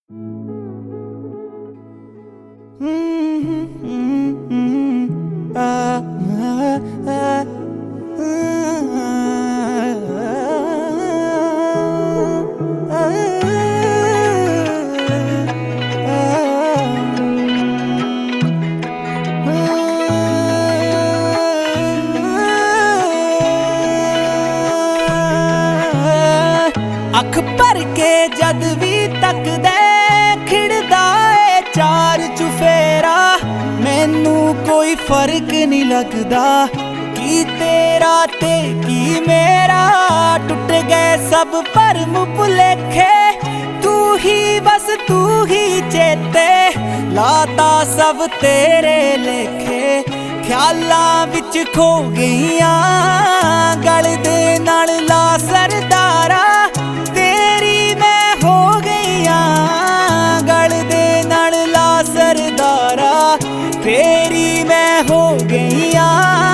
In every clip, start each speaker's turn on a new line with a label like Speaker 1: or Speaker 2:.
Speaker 1: ਅੱਖ ਭਰ ਕੇ ਜਦ ਵੀ ਤੱਕਦੇ ਖਿੜਦਾ ਏ ਚਾਰ ਚੁਫੇਰਾ। ਮੈਨੂੰ ਕੋਈ ਫਰਕ ਨਹੀਂ ਲੱਗਦਾ ਕੀ ਤੇਰਾ ਤੇ ਕੀ ਮੇਰਾ। ਟੁੱਟ ਗਏ ਸਭ ਭਰਮ ਭੁਲੇਖੇ, ਤੂੰ ਹੀ ਬਸ ਤੂੰ ਹੀ ਚੇਤੇ। ਲਾਤਾ ਸਭ ਤੇਰੇ ਲੇਖੇ, ਖਿਆਲਾਂ ਵਿੱਚ ਖੋ ਗਈਆਂ। ਗਲ ਦੇ ਨਾਲ ਲਾ ਸਰਦਾਰਾ, ਤੇਰੀ ਮੈਂ ਹੋ ਗਈਆਂ। ਗਲ ਦੇ ਨਾਲ ਲਾ ਸਰਦਾਰਾ, ਤੇਰੀ ਮੈਂ ਹੋ ਗਈਆਂ।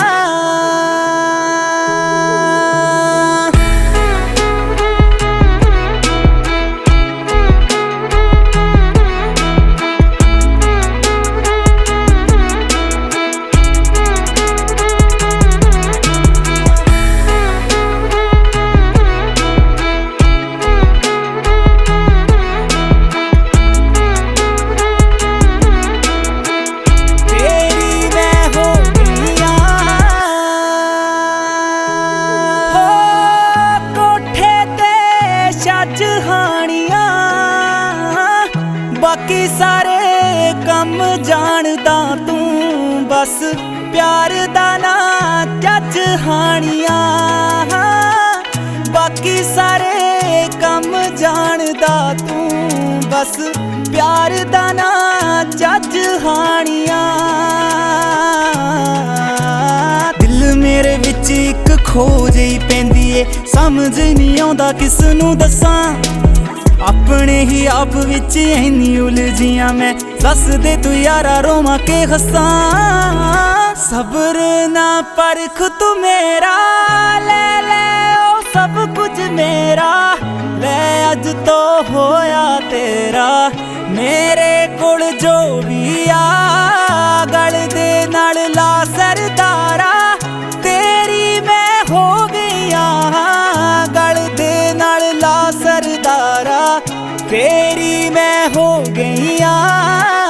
Speaker 1: ਬਾਕੀ ਸਾਰੇ ਕੰਮ ਜਾਣਦਾ ਤੂੰ, ਬਸ ਪਿਆਰ ਦਾ ਨਾ ਚੱਜ ਹਾਣੀਆਂ। ਬਾਕੀ ਸਾਰੇ ਕੰਮ ਜਾਣਦਾ ਤੂੰ, ਬਸ ਪਿਆਰ ਦਾ ਨਾ ਚੱਜ ਹਾਣੀਆਂ। ਦਿਲ ਮੇਰੇ ਵਿੱਚ ਇੱਕ ਖੋ ਜਿਹੀ ਪੈਂਦੀ ਏ, ਸਮਝ ਨਹੀਂ ਆਉਂਦਾ ਕਿਸ ਨੂੰ ਦੱਸਾਂ। ਆਪਣੇ ਹੀ ਆਪ ਵਿੱਚ ਇੰਨੀ ਉਲਝੀਆਂ ਮੈਂ, ਦੱਸ ਦੇ ਤੂੰ ਯਾਰਾ ਰੋਵਾਂ ਕੇ ਹੱਸਾਂ। ਸਬਰ ਨਾ ਪਰਖ ਤੂੰ ਮੇਰਾ, ਲੈ ਲੈ ਉਹ ਸਭ ਕੁਝ ਮੇਰਾ। ਲੈ ਅੱਜ ਤੋਂ ਹੋਇਆ ਤੇਰਾ, ਮੇਰੇ ਕੋਲ ਜੋ ਵੀ ਆ। ਗਲ ਦੇ ਨਾਲ ਲਾ ਸਰਦਾਰਾ, ਤੇਰੀ ਮੈਂ ਹੋ ਗਈਆਂ। ਗਲ ਦੇ ਨਾਲ ਲਾ ਸਰਦਾਰਾ, ਤੇਰੀ ਮੈਂ ਹੋ ਗਈਆਂ।